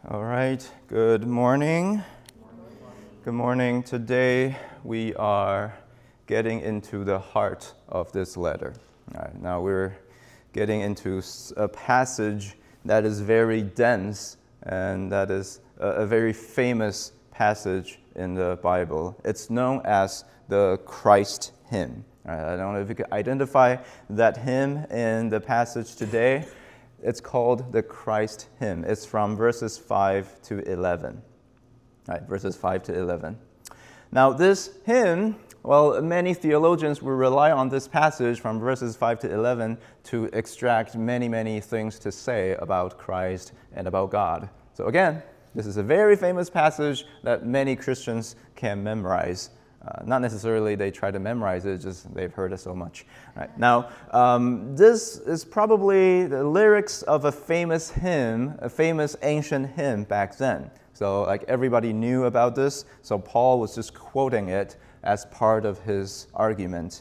All right, good morning. Good morning. Today we are getting into the heart of this letter. All right, now we're getting into a passage that is very dense and that is a very famous passage in the Bible. It's known as the Christ hymn. All right, I don't know if you can identify that hymn in the passage today. It's called the Christ hymn. It's from verses 5 to 11. Right, verses 5 to 11. Now, this hymn, well, many theologians will rely on this passage from verses 5 to 11 to extract many, many things to say about Christ and about God. So again, this is a very famous passage that many Christians can memorize. Not necessarily they try to memorize it, just they've heard it so much. Right. Now, this is probably the lyrics of a famous hymn, a famous ancient hymn back then. So like everybody knew about this, so Paul was just quoting it as part of his argument.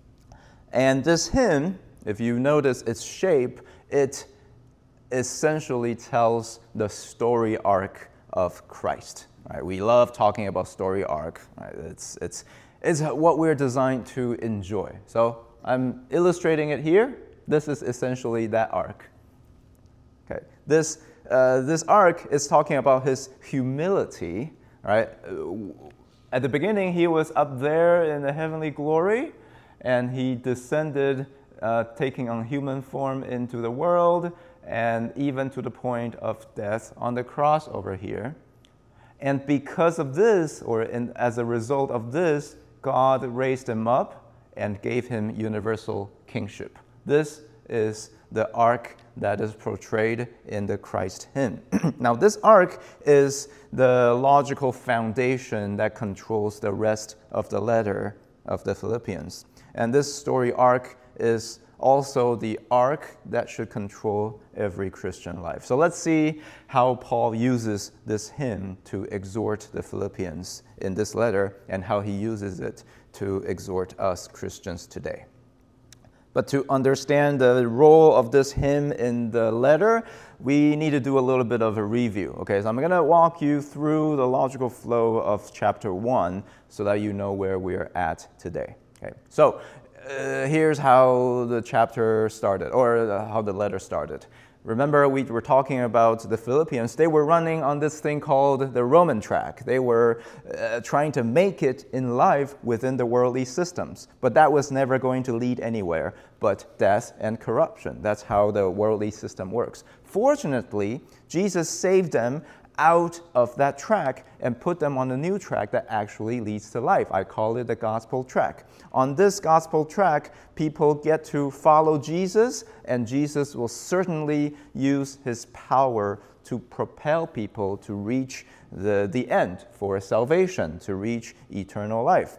And this hymn, if you notice its shape, it essentially tells the story arc of Christ. Right, we love talking about story arc. Right? It's what we're designed to enjoy. So I'm illustrating it here. This is essentially that arc. Okay, this arc is talking about his humility. Right, at the beginning he was up there in the heavenly glory, and he descended, taking on human form into the world, and even to the point of death on the cross over here. And because of this, as a result of this, God raised him up and gave him universal kingship. This is the arc that is portrayed in the Christ hymn. Now, this arc is the logical foundation that controls the rest of the letter of the Philippians. And this story arc is also the arc that should control every Christian life. So let's see how Paul uses this hymn to exhort the Philippians in this letter and how he uses it to exhort us Christians today. But to understand the role of this hymn in the letter, we need to do a little bit of a review. Okay, so I'm going to walk you through the logical flow of chapter 1 so that you know where we're at today. Okay, so here's how the chapter started, or how the letter started. Remember, we were talking about the Philippians. They were running on this thing called the Roman track. They were trying to make it in life within the worldly systems. But that was never going to lead anywhere but death and corruption. That's how the worldly system works. Fortunately, Jesus saved them out of that track and put them on a new track that actually leads to life. I call it the gospel track. On this gospel track, people get to follow Jesus, and Jesus will certainly use his power to propel people to reach the end for salvation, to reach eternal life.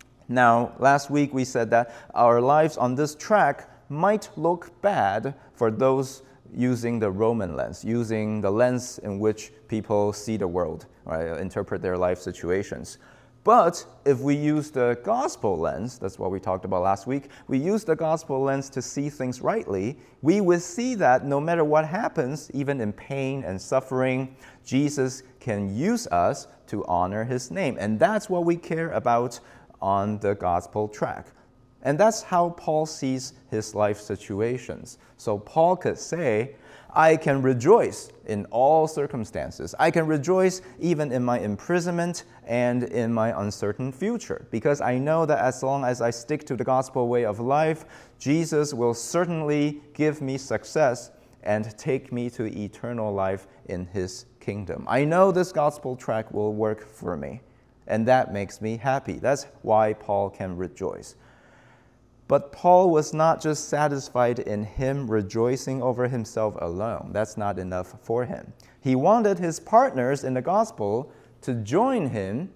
Now, last week we said that our lives on this track might look bad for those using the Roman lens, using the lens in which people see the world, right, interpret their life situations. But if we use the gospel lens, that's what we talked about last week, we use the gospel lens to see things rightly, we will see that no matter what happens, even in pain and suffering, Jesus can use us to honor his name. And that's what we care about on the gospel track. And that's how Paul sees his life situations. So Paul could say, I can rejoice in all circumstances. I can rejoice even in my imprisonment and in my uncertain future, because I know that as long as I stick to the gospel way of life, Jesus will certainly give me success and take me to eternal life in his kingdom. I know this gospel track will work for me, and that makes me happy. That's why Paul can rejoice. But Paul was not just satisfied in him rejoicing over himself alone. That's not enough for him. He wanted his partners in the gospel to join him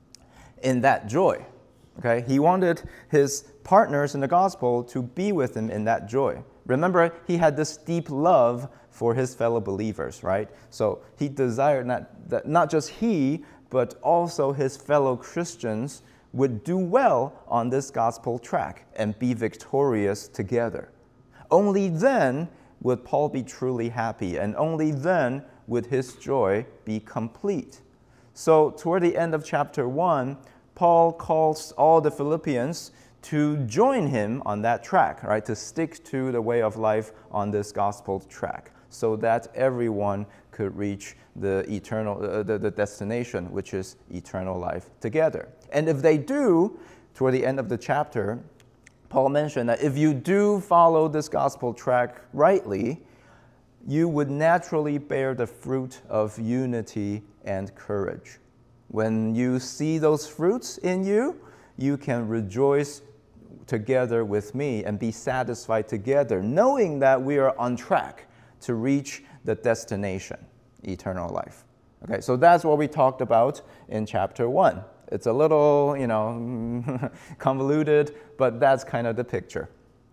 in that joy. Okay? He wanted his partners in the gospel to be with him in that joy. Remember, he had this deep love for his fellow believers, right? So he desired not just he, but also his fellow Christians would do well on this gospel track and be victorious together. Only then would Paul be truly happy, and only then would his joy be complete. So toward the end of chapter 1, Paul calls all the Philippians to join him on that track, right? To stick to the way of life on this gospel track, so that everyone could reach the eternal, the destination, which is eternal life together. And if they do, toward the end of the chapter, Paul mentioned that if you do follow this gospel track rightly, you would naturally bear the fruit of unity and courage. When you see those fruits in you, you can rejoice together with me and be satisfied together, knowing that we are on track to reach the destination, eternal life. Okay, so that's what we talked about in chapter 1. It's a little, convoluted, but that's kind of the picture.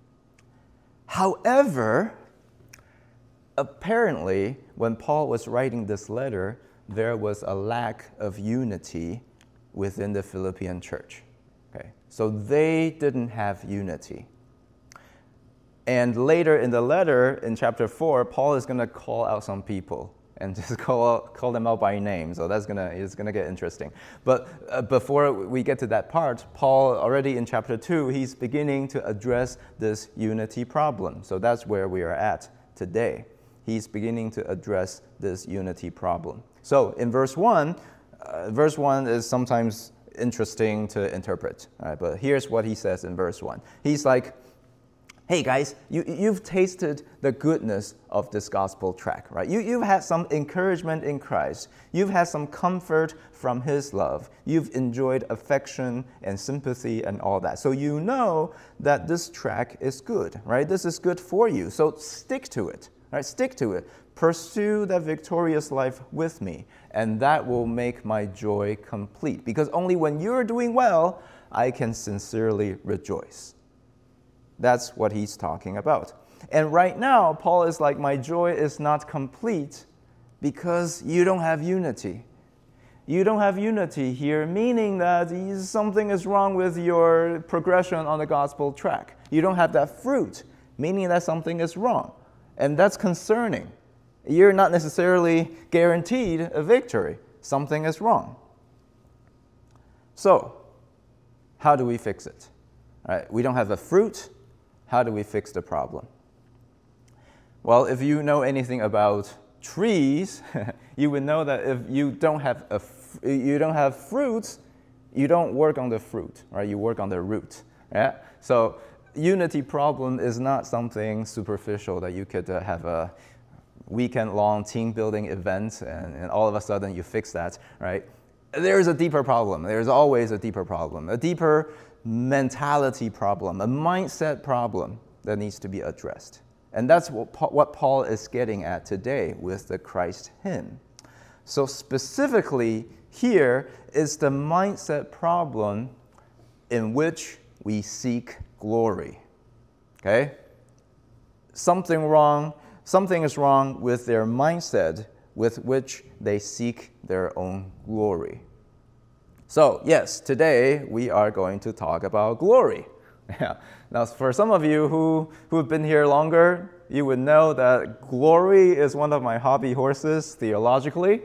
However, apparently, when Paul was writing this letter, there was a lack of unity within the Philippian church. Okay, so they didn't have unity. And later in the letter, in chapter 4, Paul is going to call out some people and just call them out by name. So it's gonna get interesting. But before we get to that part, Paul already in chapter 2, he's beginning to address this unity problem. So that's where we are at today. He's beginning to address this unity problem. So in verse 1 is sometimes interesting to interpret. All right, but here's what he says in verse 1. He's like, hey guys, you've tasted the goodness of this gospel track, right? You've had some encouragement in Christ. You've had some comfort from his love. You've enjoyed affection and sympathy and all that. So you know that this track is good, right? This is good for you. So stick to it, right? Stick to it. Pursue that victorious life with me, and that will make my joy complete. Because only when you're doing well, I can sincerely rejoice. That's what he's talking about. And right now, Paul is like, my joy is not complete because you don't have unity. You don't have unity here, meaning that something is wrong with your progression on the gospel track. You don't have that fruit, meaning that something is wrong. And that's concerning. You're not necessarily guaranteed a victory. Something is wrong. So, how do we fix it? All right, we don't have a fruit. How do we fix the problem? Well, if you know anything about trees, you would know that if you don't have fruits, you don't work on the fruit, right? You work on the root. Yeah. So unity problem is not something superficial that you could have a weekend-long team-building event and all of a sudden you fix that, right? There's a deeper problem. There's always a deeper problem, a deeper mentality problem, a mindset problem that needs to be addressed. And that's what Paul is getting at today with the Christ hymn. So specifically here is the mindset problem in which we seek glory. Okay? Something is wrong with their mindset with which they seek their own glory. So, yes, today we are going to talk about glory. Yeah. Now, for some of you who have been here longer, you would know that glory is one of my hobby horses theologically.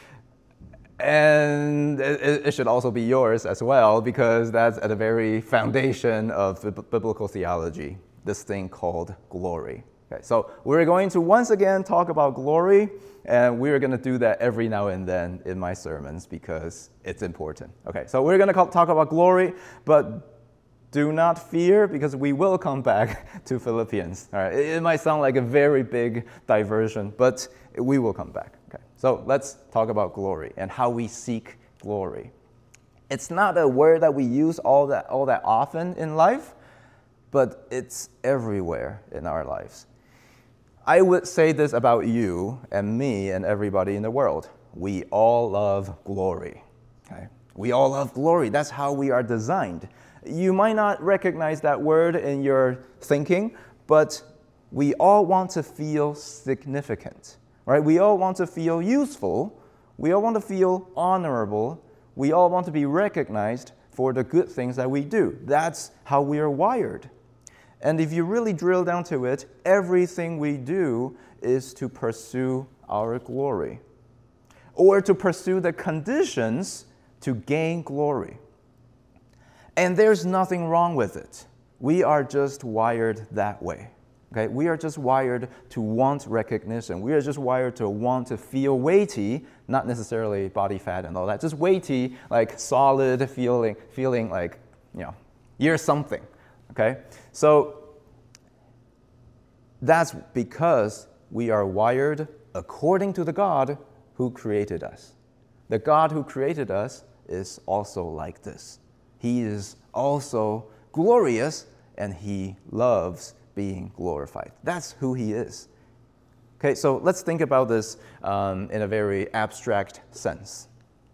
And it should also be yours as well, because that's at the very foundation of biblical theology, this thing called glory. Okay, so we're going to once again talk about glory, and we're going to do that every now and then in my sermons because it's important. Okay, so we're going to talk about glory, but do not fear because we will come back to Philippians. All right, it might sound like a very big diversion, but we will come back. Okay, so let's talk about glory and how we seek glory. It's not a word that we use all that often in life, but it's everywhere in our lives. I would say this about you and me and everybody in the world. We all love glory. Okay? We all love glory. That's how we are designed. You might not recognize that word in your thinking, but we all want to feel significant. Right? We all want to feel useful. We all want to feel honorable. We all want to be recognized for the good things that we do. That's how we are wired. And if you really drill down to it, everything we do is to pursue our glory, or to pursue the conditions to gain glory. And there's nothing wrong with it. We are just wired that way. Okay? We are just wired to want recognition. We are just wired to want to feel weighty, not necessarily body fat and all that, just weighty, like solid, feeling like, you're something. Okay? So that's because we are wired according to the God who created us. The God who created us is also like this. He is also glorious, and he loves being glorified. That's who he is. Okay, so let's think about this in a very abstract sense.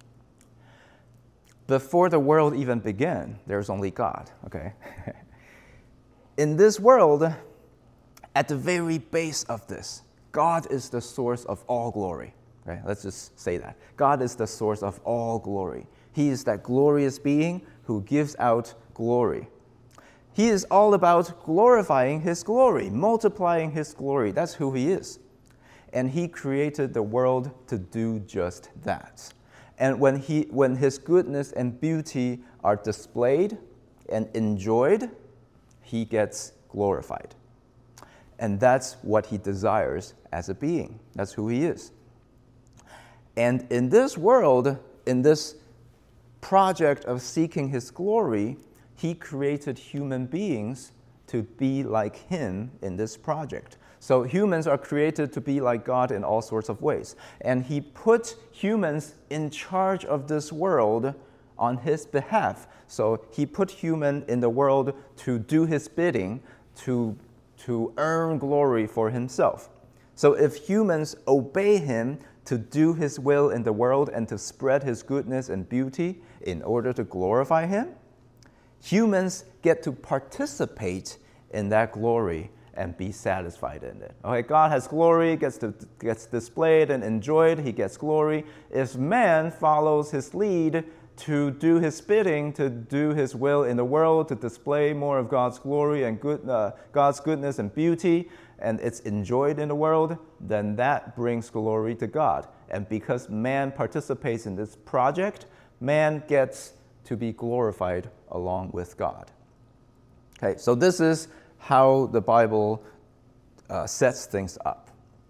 Before the world even began, there's only God, okay? In this world, at the very base of this, God is the source of all glory. Okay, let's just say that. God is the source of all glory. He is that glorious being who gives out glory. He is all about glorifying his glory, multiplying his glory. That's who he is. And he created the world to do just that. And when his goodness and beauty are displayed and enjoyed, he gets glorified. And that's what he desires as a being. That's who he is. And in this world, in this project of seeking his glory, he created human beings to be like him in this project. So humans are created to be like God in all sorts of ways. And he put humans in charge of this world on his behalf. So he put human in the world to do his bidding, to earn glory for himself. So if humans obey him to do his will in the world and to spread his goodness and beauty in order to glorify him, humans get to participate in that glory and be satisfied in it. Okay, God has glory, gets displayed and enjoyed, he gets glory. If man follows his lead to do his bidding, to do his will in the world, to display more of God's glory and God's goodness and beauty, and it's enjoyed in the world, then that brings glory to God. And because man participates in this project, man gets to be glorified along with God. Okay, so this is how the Bible sets things up.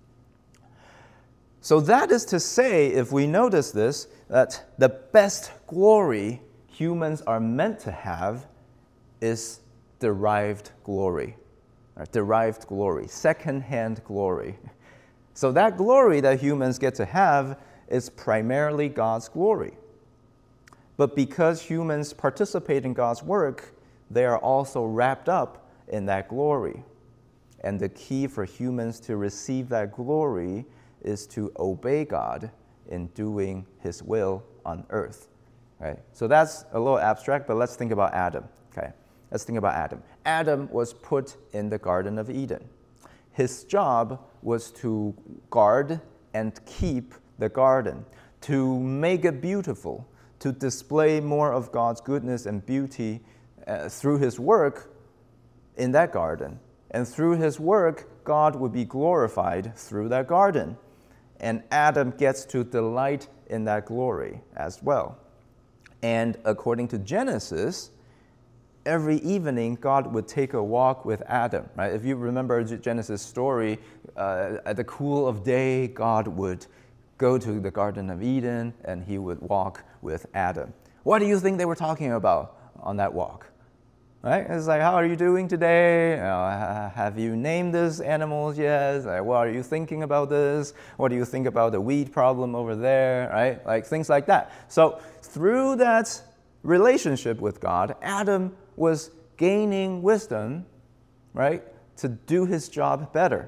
So that is to say, if we notice this, that the best glory humans are meant to have is derived glory. Derived glory, second-hand glory. So that glory that humans get to have is primarily God's glory. But because humans participate in God's work, they are also wrapped up in that glory. And the key for humans to receive that glory is to obey God in doing his will on earth. Right? So that's a little abstract, but let's think about Adam. Okay? Let's think about Adam. Adam was put in the Garden of Eden. His job was to guard and keep the garden, to make it beautiful, to display more of God's goodness and beauty through his work in that garden. And through his work, God would be glorified through that garden. And Adam gets to delight in that glory as well. And according to Genesis, every evening, God would take a walk with Adam. Right? If you remember Genesis' story, at the cool of day, God would go to the Garden of Eden and he would walk with Adam. What do you think they were talking about on that walk? Right? It's like, how are you doing today? Have you named these animals yet? Like, what are you thinking about this? What do you think about the weed problem over there? Right? Like things like that. So through that relationship with God, Adam was gaining wisdom, right, to do his job better,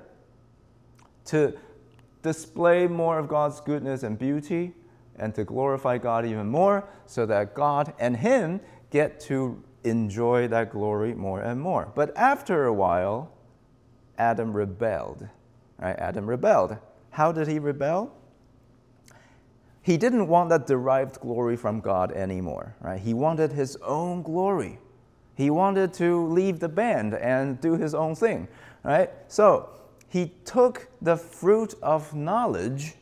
to display more of God's goodness and beauty, and to glorify God even more, so that God and him get to enjoy that glory more and more. But after a while, Adam rebelled. Right? Adam rebelled. How did he rebel? He didn't want that derived glory from God anymore. Right? He wanted his own glory. He wanted to leave the band and do his own thing, right? So he took the fruit of knowledge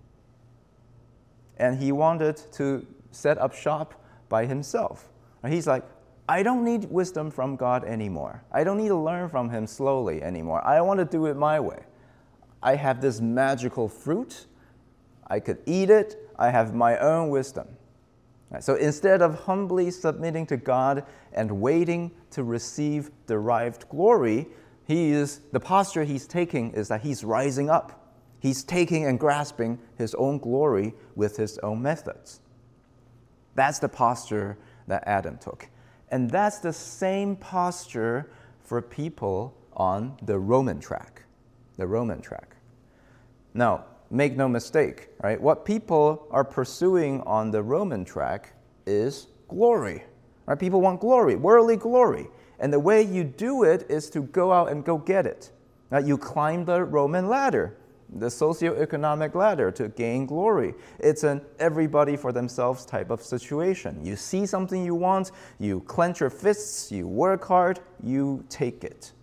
and he wanted to set up shop by himself. He's like, I don't need wisdom from God anymore. I don't need to learn from him slowly anymore. I want to do it my way. I have this magical fruit. I could eat it. I have my own wisdom. So instead of humbly submitting to God and waiting to receive derived glory, the posture he's taking is that he's rising up. He's taking and grasping his own glory with his own methods. That's the posture that Adam took. And that's the same posture for people on the Roman track. The Roman track. Now, make no mistake, right? What people are pursuing on the Roman track is glory. Right? People want glory, worldly glory. And the way you do it is to go out and go get it. Now, you climb the Roman ladder, the socioeconomic ladder, to gain glory. It's an everybody for themselves type of situation. You see something you want, you clench your fists, you work hard, you take it.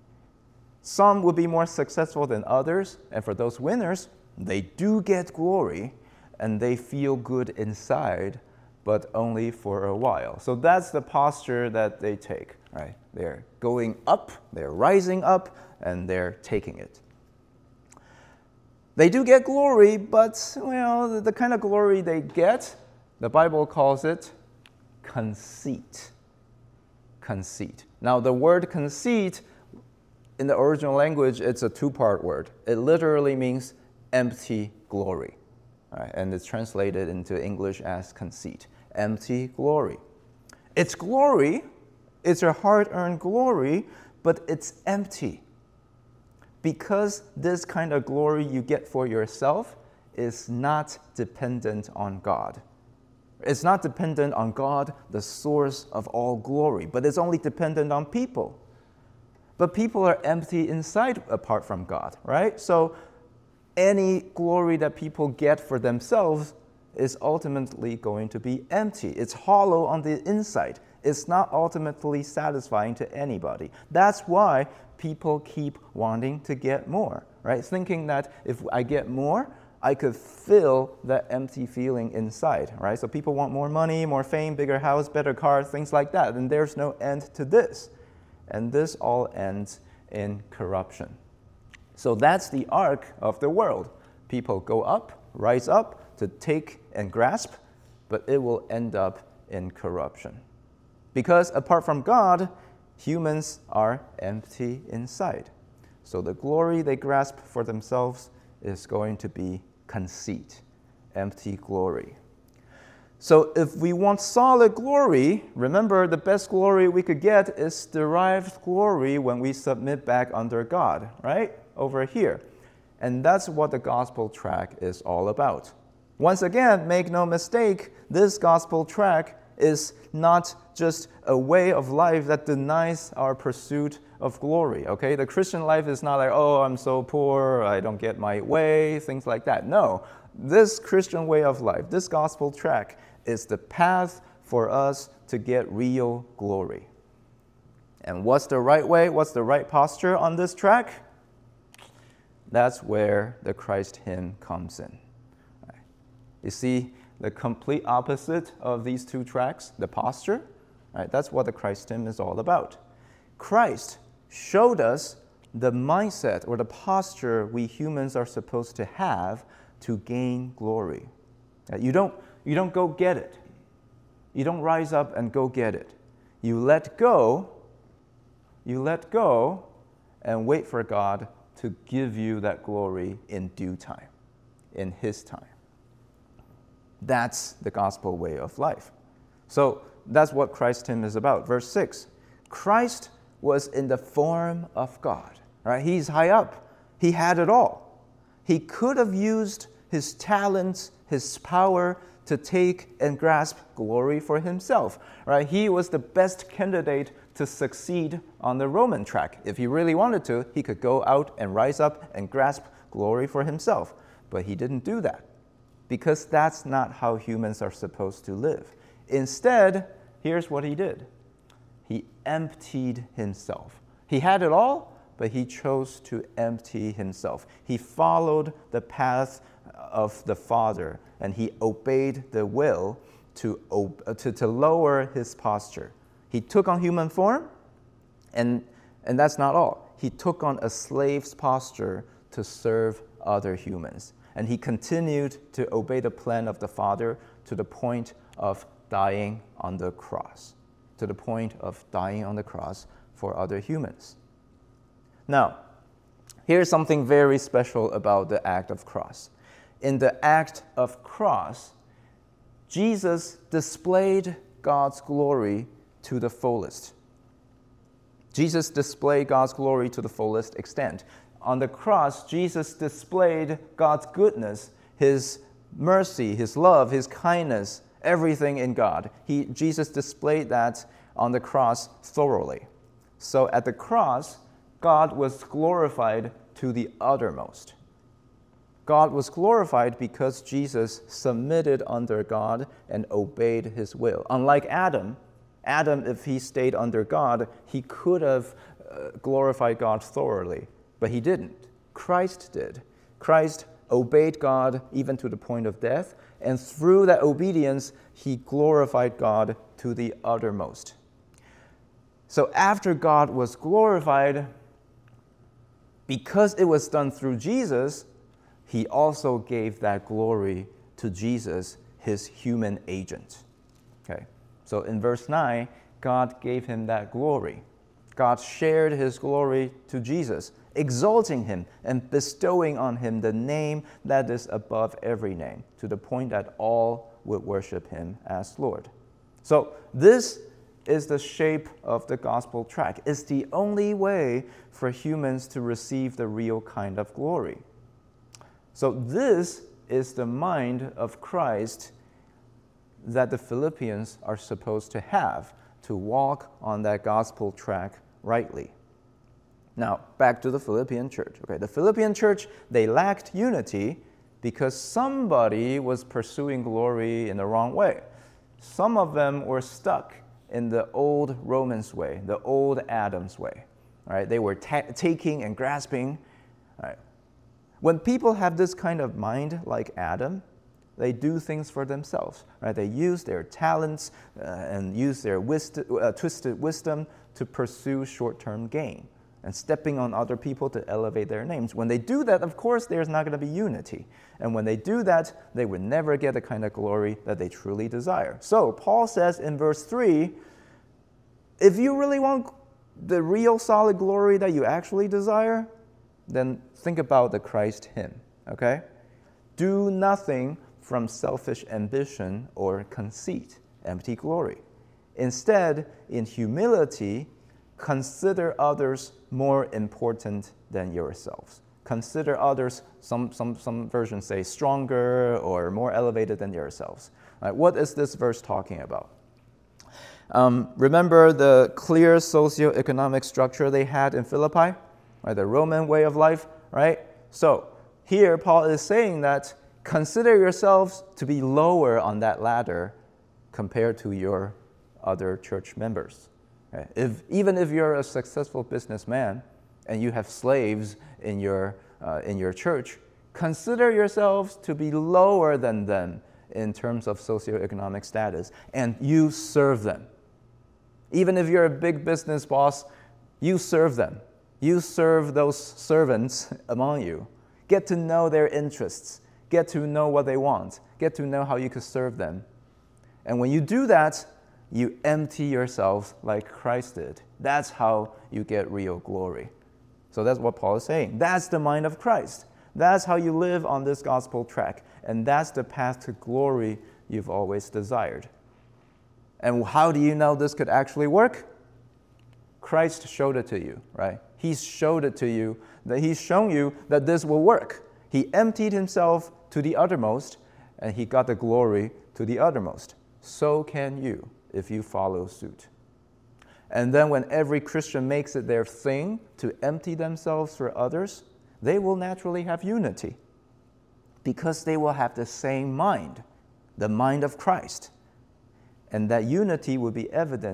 Some will be more successful than others, and for those winners, they do get glory, and they feel good inside, but only for a while. So that's the posture that they take, right? They're going up, they're rising up, and they're taking it. They do get glory, but, well, the kind of glory they get, the Bible calls it conceit. Conceit. Now, the word conceit, in the original language, it's a two-part word. It literally means empty glory. Right? And it's translated into English as conceit. Empty glory. It's glory, it's your hard-earned glory, but it's empty. Because this kind of glory you get for yourself is not dependent on God. It's not dependent on God, the source of all glory, but it's only dependent on people. But people are empty inside apart from God, right? So any glory that people get for themselves is ultimately going to be empty. It's hollow on the inside. It's not ultimately satisfying to anybody. That's why people keep wanting to get more, right? Thinking that if I get more, I could fill that empty feeling inside, right? So people want more money, more fame, bigger house, better car, things like that. And there's no end to this. And this all ends in corruption. So that's the arc of the world. People go up, rise up to take and grasp, but it will end up in corruption. Because apart from God, humans are empty inside. So the glory they grasp for themselves is going to be conceit, empty glory. So if we want solid glory, remember the best glory we could get is derived glory when we submit back under God, right? Over here. And that's what the gospel track is all about. Once again, make no mistake, this gospel track is not just a way of life that denies our pursuit of glory, okay? The Christian life is not like, oh, I'm so poor, I don't get my way, things like that. No, this Christian way of life, this gospel track is the path for us to get real glory. And what's the right way? What's the right posture on this track? That's where the Christ hymn comes in. Right. You see, the complete opposite of these two tracks, the posture, right? That's what the Christ hymn is all about. Christ showed us the mindset or the posture we humans are supposed to have to gain glory. You don't go get it. You don't rise up and go get it. You let go and wait for God to give you that glory in due time, in His time. That's the gospel way of life. So that's what Christ's hymn is about. Verse 6, Christ was in the form of God. Right? He's high up. He had it all. He could have used his talents, his power to take and grasp glory for himself. Right? He was the best candidate to succeed on the Roman track. If he really wanted to, he could go out and rise up and grasp glory for himself. But he didn't do that, because that's not how humans are supposed to live. Instead, here's what he did. He emptied himself. He had it all, but he chose to empty himself. He followed the path of the Father, and he obeyed the will to lower his posture. He took on human form, and that's not all. He took on a slave's posture to serve other humans. And he continued to obey the plan of the Father to the point of dying on the cross. To the point of dying on the cross for other humans. Now, here's something very special about the act of cross. In the act of cross, Jesus displayed God's glory to the fullest. Jesus displayed God's glory to the fullest extent. On the cross, Jesus displayed God's goodness, his mercy, his love, his kindness, everything in God. Jesus displayed that on the cross thoroughly. So at the cross, God was glorified to the uttermost. God was glorified because Jesus submitted under God and obeyed his will. Unlike Adam, if he stayed under God, he could have glorified God thoroughly, but he didn't. Christ did. Christ obeyed God even to the point of death, and through that obedience, he glorified God to the uttermost. So after God was glorified, because it was done through Jesus, he also gave that glory to Jesus, his human agent. Okay. So in verse 9, God gave him that glory. God shared his glory to Jesus, exalting him and bestowing on him the name that is above every name, to the point that all would worship him as Lord. So this is the shape of the gospel tract. It's the only way for humans to receive the real kind of glory. So this is the mind of Christ that the Philippians are supposed to have to walk on that gospel track rightly. Now, back to the Philippian church. Okay, the Philippian church, they lacked unity because somebody was pursuing glory in the wrong way. Some of them were stuck in the old Romans way, the old Adam's way. Right? They were taking and grasping. Right? When people have this kind of mind like Adam, they do things for themselves. Right? They use their talents and use their twisted wisdom to pursue short-term gain and stepping on other people to elevate their names. When they do that, of course, there's not going to be unity. And when they do that, they would never get the kind of glory that they truly desire. So Paul says in verse 3, if you really want the real solid glory that you actually desire, then think about the Christ hymn, okay? Do nothing from selfish ambition or conceit, empty glory. Instead, in humility, consider others more important than yourselves. Consider others, some versions say stronger or more elevated than yourselves. Right, what is this verse talking about? Remember the clear socioeconomic structure they had in Philippi? Right, the Roman way of life, right? So here Paul is saying that consider yourselves to be lower on that ladder compared to your other church members. Okay? Even if you're a successful businessman and you have slaves in your church, consider yourselves to be lower than them in terms of socioeconomic status, and you serve them. Even if you're a big business boss, you serve them. You serve those servants among you. Get to know their interests. Get to know what they want. Get to know how you could serve them. And when you do that, you empty yourself like Christ did. That's how you get real glory. So that's what Paul is saying. That's the mind of Christ. That's how you live on this gospel track. And that's the path to glory you've always desired. And how do you know this could actually work? Christ showed it to you, right? He's showed it to you, that he's shown you that this will work. He emptied himself to the uttermost, and he got the glory to the uttermost. So can you, if you follow suit. And then when every Christian makes it their thing to empty themselves for others, they will naturally have unity because they will have the same mind, the mind of Christ. And that unity will be evidenced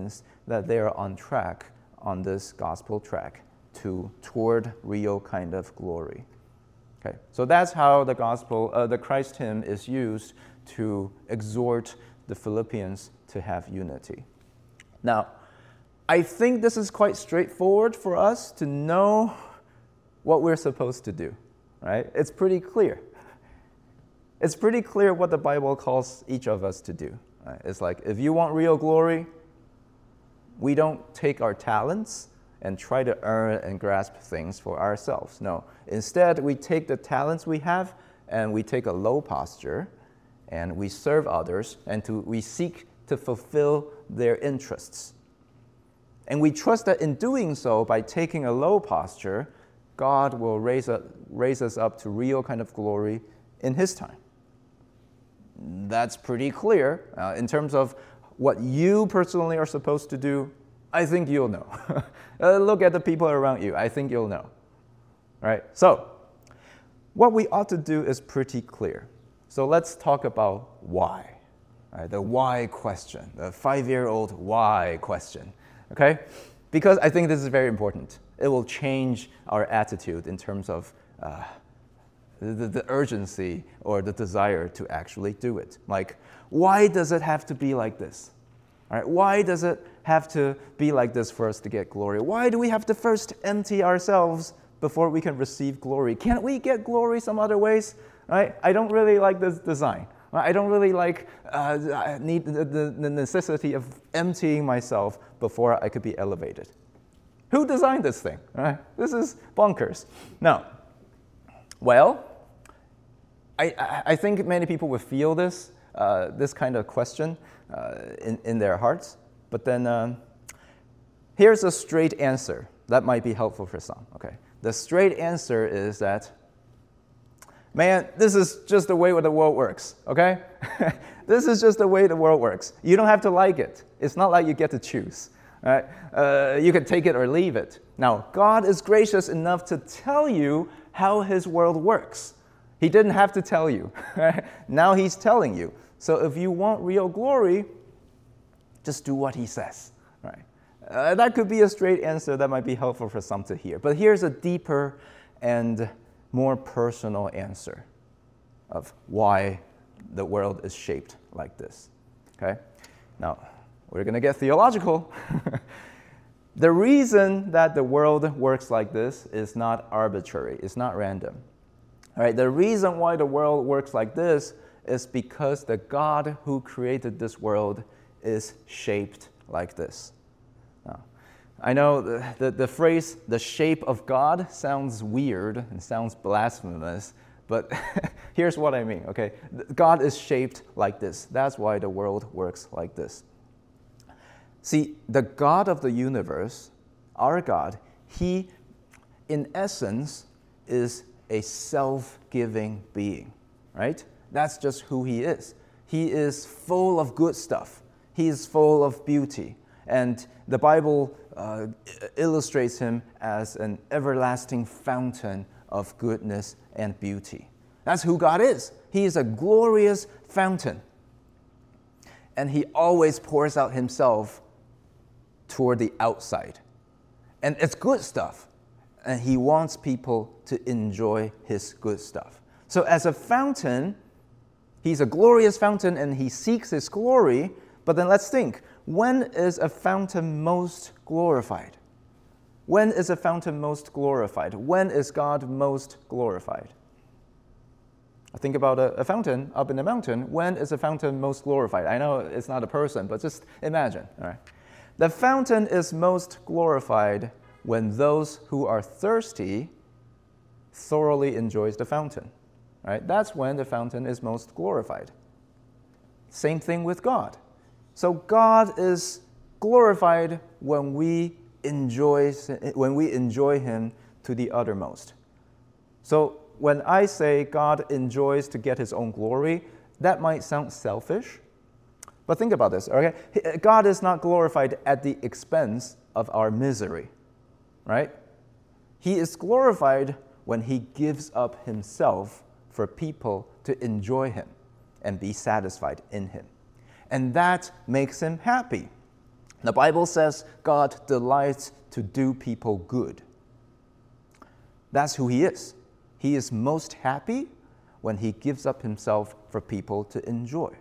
that they are on track on this gospel track toward real kind of glory. Okay, so that's how the gospel, the Christ hymn is used to exhort the Philippians to have unity. Now, I think this is quite straightforward for us to know what we're supposed to do, right? It's pretty clear. It's pretty clear what the Bible calls each of us to do. Right? It's like, if you want real glory, we don't take our talents and try to earn and grasp things for ourselves. No, instead we take the talents we have and we take a low posture and we serve others and we seek to fulfill their interests. And we trust that in doing so, by taking a low posture, God will raise us up to real kind of glory in His time. That's pretty clear. In terms of what you personally are supposed to do, I think you'll know. Look at the people around you. I think you'll know. Right? So, what we ought to do is pretty clear. So let's talk about why. Right? The why question, the 5-year-old why question. Okay? Because I think this is very important. It will change our attitude in terms of the urgency or the desire to actually do it. Like, why does it have to be like this? All right, why does it have to be like this for us to get glory? Why do we have to first empty ourselves before we can receive glory? Can't we get glory some other ways? Right? I don't really like this design. I don't really like I need the necessity of emptying myself before I could be elevated. Who designed this thing? Right? This is bonkers. Now, well, I think many people would feel this kind of question in their hearts. But then here's a straight answer that might be helpful for some. Okay, the straight answer is that, man, this is just the way the world works. Okay, this is just the way the world works. You don't have to like it. It's not like you get to choose. Right? You can take it or leave it. Now, God is gracious enough to tell you how His world works. He didn't have to tell you. Right? Now He's telling you. So if you want real glory, just do what He says. Right? That could be a straight answer that might be helpful for some to hear. But here's a deeper and more personal answer of why the world is shaped like this. Okay? Now, we're going to get theological. The reason that the world works like this is not arbitrary. It's not random. All right? The reason why the world works like this is because the God who created this world is shaped like this. Now, I know the phrase, the shape of God, sounds weird and sounds blasphemous, but here's what I mean, okay? God is shaped like this. That's why the world works like this. See, the God of the universe, our God, He, in essence, is a self-giving being, right? That's just who He is. He is full of good stuff. He is full of beauty. And the Bible illustrates Him as an everlasting fountain of goodness and beauty. That's who God is. He is a glorious fountain. And He always pours out Himself toward the outside. And it's good stuff. And He wants people to enjoy His good stuff. So as a fountain, He's a glorious fountain and He seeks His glory. But then let's think, when is a fountain most glorified? When is a fountain most glorified? When is God most glorified? Think about a fountain up in the mountain. When is a fountain most glorified? I know it's not a person, but just imagine. All right. The fountain is most glorified when those who are thirsty thoroughly enjoys the fountain. Right? That's when the fountain is most glorified. Same thing with God. So God is glorified when we enjoy Him to the uttermost. So when I say God enjoys to get His own glory, that might sound selfish. But think about this, okay? God is not glorified at the expense of our misery, right? He is glorified when He gives up Himself for people to enjoy Him and be satisfied in Him. And that makes Him happy. The Bible says God delights to do people good. That's who he is. He is most happy when he gives up himself for people to enjoy.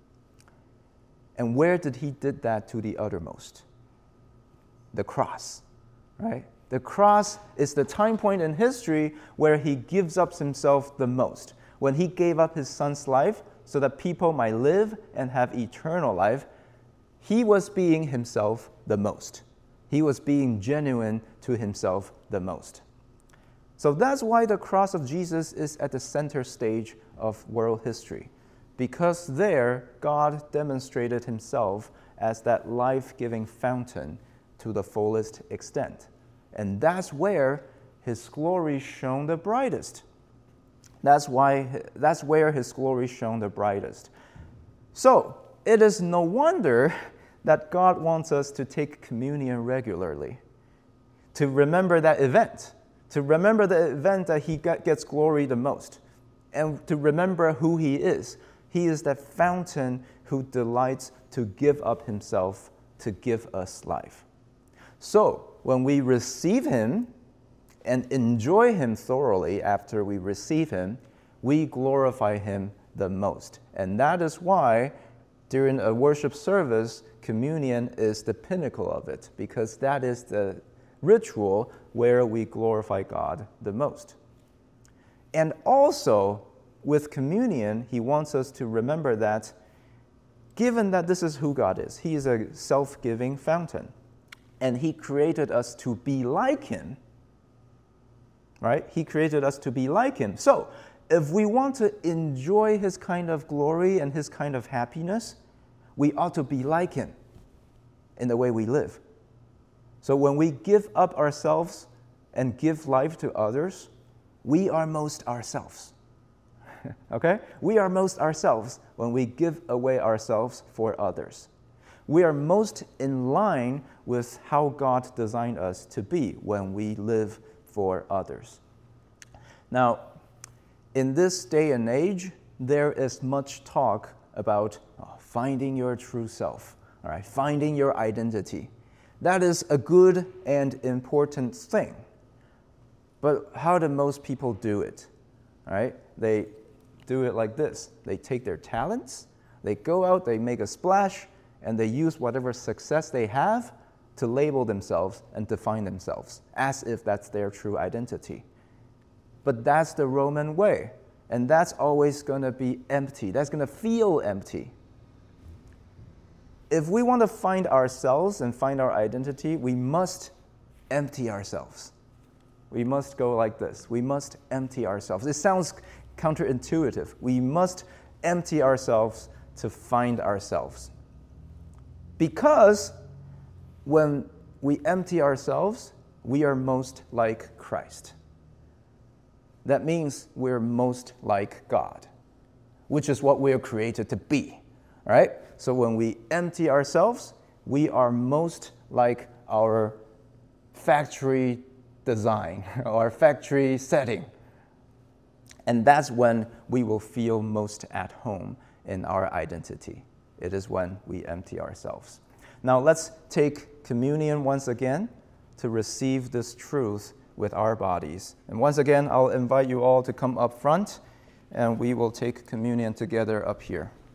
And where did he did that to the uttermost? The cross, right? The cross is the time point in history where he gives up himself the most. When he gave up his son's life so that people might live and have eternal life, he was being himself the most. He was being genuine to himself the most. So that's why the cross of Jesus is at the center stage of world history, because there God demonstrated himself as that life-giving fountain to the fullest extent. And that's where his glory shone the brightest. That's where his glory shone the brightest. So it is no wonder that God wants us to take communion regularly, to remember that event, that he gets glory the most, and to remember who he is. He is that fountain who delights to give up himself to give us life. So when we receive him and enjoy him thoroughly after we receive him, we glorify him the most. And that is why during a worship service, communion is the pinnacle of it, because that is the ritual where we glorify God the most. And also, with communion, he wants us to remember that given that this is who God is, he is a self-giving fountain, and he created us to be like him, right? He created us to be like him. So, if we want to enjoy his kind of glory and his kind of happiness, we ought to be like him in the way we live. So when we give up ourselves and give life to others, we are most ourselves. Okay? We are most ourselves when we give away ourselves for others. We are most in line with how God designed us to be when we live for others. Now, in this day and age, there is much talk about finding your true self, all right, finding your identity. That is a good and important thing. But how do most people do it? All right? They do it like this. They take their talents, they go out, they make a splash, and they use whatever success they have to label themselves and define themselves as if that's their true identity. But that's the Roman way, and that's always going to be empty. That's going to feel empty. If we want to find ourselves and find our identity, we must empty ourselves. We must go like this. We must empty ourselves. It sounds counterintuitive. We must empty ourselves to find ourselves. Because when we empty ourselves, we are most like Christ. That means we're most like God, which is what we're created to be, right? So when we empty ourselves, we are most like our factory design, our factory setting. And that's when we will feel most at home in our identity. It is when we empty ourselves. Now let's take communion once again to receive this truth with our bodies. And once again, I'll invite you all to come up front, and we will take communion together up here.